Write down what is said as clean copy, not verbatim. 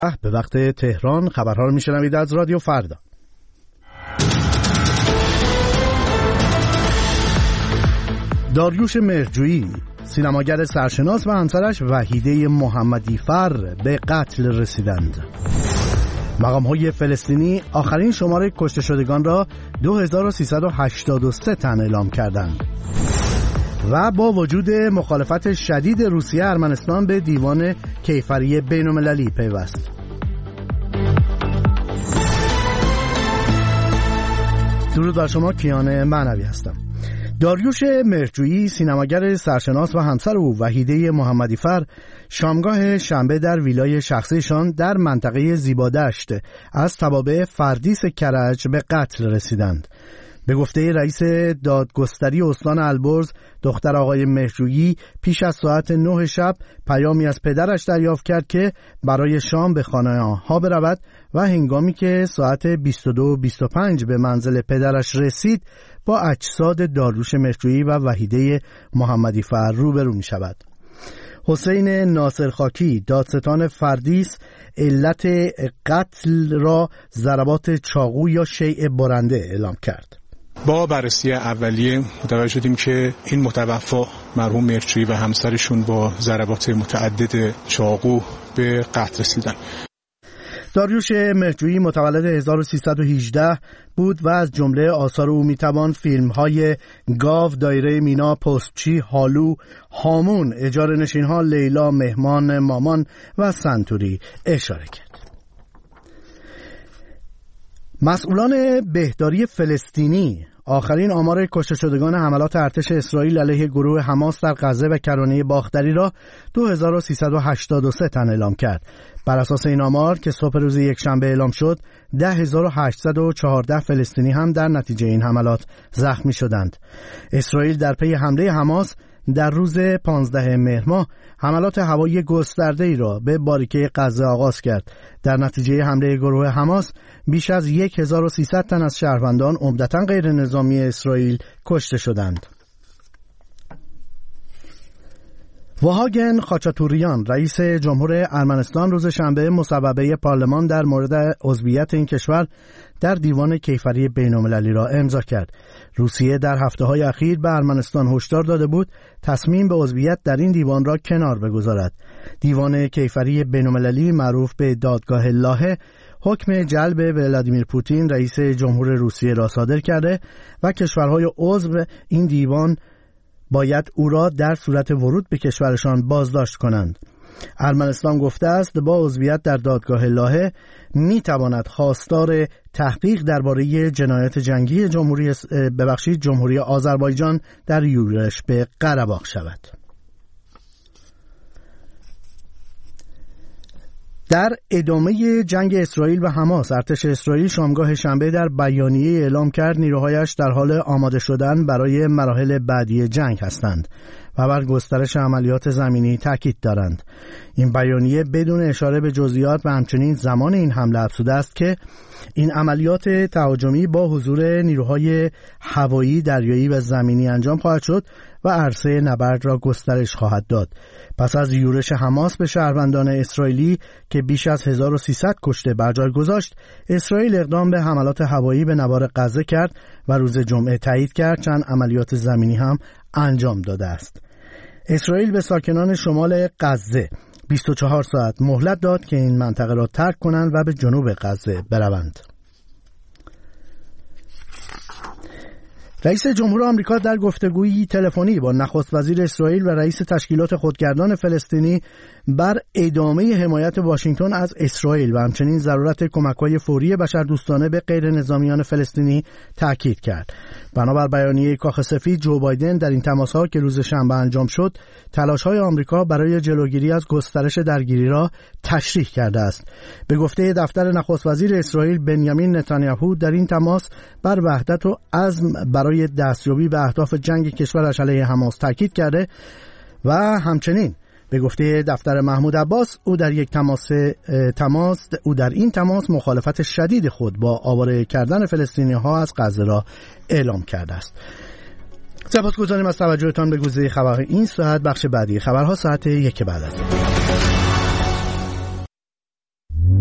به وقت تهران. خبرها رو میشنوید از رادیو فردا. داریوش مهرجویی، سینماگر سرشناس و همسرش وحیده محمدی فر به قتل رسیدند. مقام‌های فلسطینی آخرین شماره کشته شدگان را 2383 تن اعلام کردند. و با وجود مخالفت شدید روسیه، ارمنستان به دیوان کیفری بین‌المللی پیوست. درود بر شما، کیان معنوی هستم. داریوش مهرجویی، سینماگر سرشناس و همسر او وحیده محمدی فر، شامگاه شنبه در ویلای شخصیشان در منطقه زیبادشت از توابع فردیس کرج به قتل رسیدند. به گفته رئیس دادگستری استان البرز، دختر آقای مهرجویی پیش از ساعت 9 شب پیامی از پدرش دریافت کرد که برای شام به خانه آنها برود و هنگامی که ساعت 22:25 به منزل پدرش رسید با اجساد داریوش مهرجویی و وحیده محمدی فر روبرو می شود. حسین ناصرخاکی، دادستان فردیس، علت قتل را ضربات چاقو یا شیء برنده اعلام کرد. با بررسی اولیه متوجه شدیم که این متوفی مرحوم مهرجویی و همسرشون با ضربات متعدد چاقو به قتل رسیدن. داریوش مهرجویی متولد 1318 بود و از جمله آثار او میتوان فیلم‌های گاو، دایره مینا، پستچی، هالو، هامون، اجاره نشین‌ها، لیلا، مهمان، مامان و سنتوری اشاره کرد. مسئولان بهداری فلسطینی آخرین آمار کشته شدگان حملات ارتش اسرائیل علیه گروه حماس در غزه و کرانه باختری را 2383 تن اعلام کرد. بر اساس این آمار که صبح روز یکشنبه اعلام شد، 10814 فلسطینی هم در نتیجه این حملات زخمی شدند. اسرائیل در پی حمله حماس در روز 15 مهر ماه حملات هوایی گسترده‌ای را به باریکه غزه آغاز کرد. در نتیجه حمله گروه حماس بیش از 1300 تن از شهروندان عمدتاً غیر نظامی اسرائیل کشته شدند. وهاگن خاچاتوریان، رئیس جمهور ارمنستان، روز شنبه مصوبه پارلمان در مورد عضویت این کشور در دیوان کیفری بین‌المللی را امضا کرد. روسیه در هفته‌های اخیر به ارمنستان هشدار داده بود تصمیم به عضویت در این دیوان را کنار بگذارد. دیوان کیفری بین‌المللی معروف به دادگاه لاهه حکم جلب ولادیمیر پوتین رئیس جمهور روسیه را صادر کرده و کشورهای عضو این دیوان باید او را در صورت ورود به کشورشان بازداشت کنند. ارمنستان گفته است با عضویت در دادگاه لاهه میتواند خواستار تحقیق درباره جنایت جنگی جمهوری آذربایجان در یورش به قره‌باغ شود. در ادامه جنگ اسرائیل و حماس، ارتش اسرائیل شامگاه شنبه در بیانیه اعلام کرد نیروهایش در حال آماده شدن برای مراحل بعدی جنگ هستند و بر گسترش عملیات زمینی تاکید دارند. این بیانیه بدون اشاره به جزئیات و همچنین زمان این حمله افزوده است که این عملیات تهاجمی با حضور نیروهای هوایی، دریایی و زمینی انجام خواهد شد و عرصه نبرد را گسترش خواهد داد. پس از یورش حماس به شهروندان اسرائیلی که بیش از 1300 کشته بر جای گذاشت، اسرائیل اقدام به حملات هوایی به نوار غزه کرد و روز جمعه تایید کرد چند عملیات زمینی هم انجام داده است. اسرائیل به ساکنان شمال غزه 24 ساعت مهلت داد که این منطقه را ترک کنند و به جنوب غزه بروند. رئیس جمهور آمریکا در گفتگویی تلفنی با نخست وزیر اسرائیل و رئیس تشکیلات خودگردان فلسطینی بر ادامه حمایت واشنگتن از اسرائیل و همچنین ضرورت کمک‌های فوری بشردوستانه به غیر نظامیان فلسطینی تاکید کرد. بنابر بیانیه کاخ سفید، جو بایدن در این تماس‌ها که روز شنبه انجام شد، تلاش‌های آمریکا برای جلوگیری از گسترش درگیری را تشریح کرده است. به گفته دفتر نخست وزیر اسرائیل بنیامین نتانیاهو، در این تماس بر وحدت و عزم برای دستیابی به اهداف جنگ کشورش علیه حماس تاکید کرده و همچنین به گفته دفتر محمود عباس او در این تماس مخالفت شدید خود با آواره کردن فلسطینی‌ها از غزه را اعلام کرده است. سپاسگزاریم از توجهتان به گزیده خبرهای این ساعت. بخش بعدی خبرها ساعت 1 بعد از ظهر.